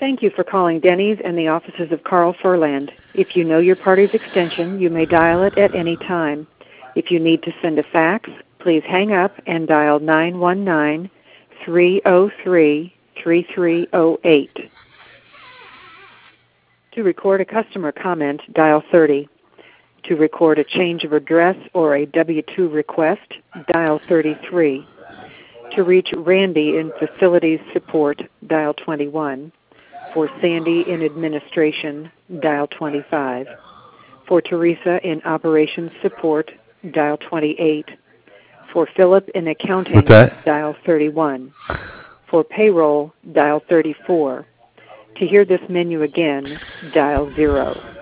Thank you for calling Denny's and the offices of Carl Furland. If you know your party's extension, you may dial it at any time. If you need to send a fax, please hang up and dial 919-303-3308. To record a customer comment, dial 30. To record a change of address or a W-2 request, dial 33. To reach Randy in Facilities Support, dial 21. For Sandy in Administration, dial 25. For Teresa in Operations Support, dial 28. For Philip in Accounting, dial 31. For Payroll, dial 34. To hear this menu again, dial 0.